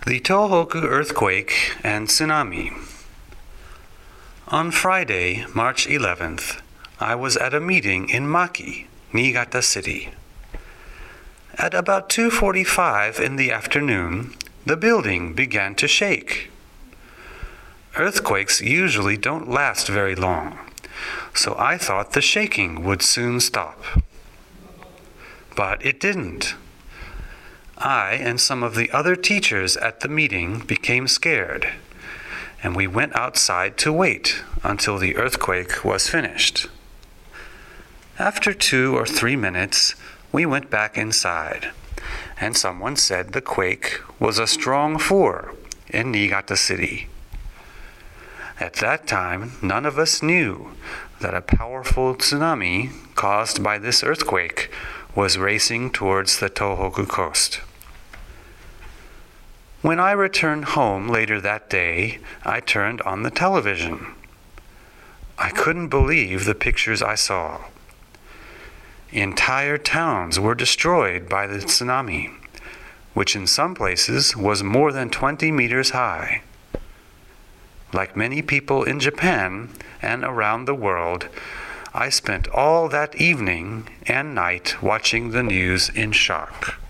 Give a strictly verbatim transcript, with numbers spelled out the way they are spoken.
The Tohoku Earthquake and Tsunami. On Friday, March eleventh, I was at a meeting in Maki, Niigata City. At about two forty-five in the afternoon, the building began to shake. Earthquakes usually don't last very long, so I thought the shaking would soon stop. But it didn't. I and some of the other teachers at the meeting became scared, and we went outside to wait until the earthquake was finished. After two or three minutes, we went back inside, and someone said the quake was a strong four in Niigata City. At that time, none of us knew that a powerful tsunami caused by this earthquake was racing towards the Tohoku coast. When I returned home later that day, I turned on the television. I couldn't believe the pictures I saw. Entire towns were destroyed by the tsunami, which in some places was more than twenty meters high. Like many people in Japan and around the world, I spent all that evening and night watching the news in shock.